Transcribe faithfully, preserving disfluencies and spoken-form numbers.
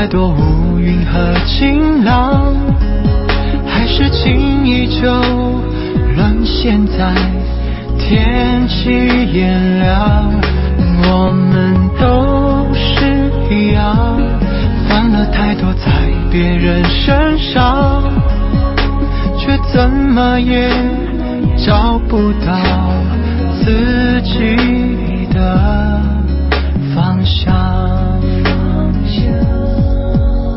太多乌云和晴朗，还是情依旧沦陷在天气炎凉。我们都是一样，犯了太多在别人身上，却怎么也找不到自己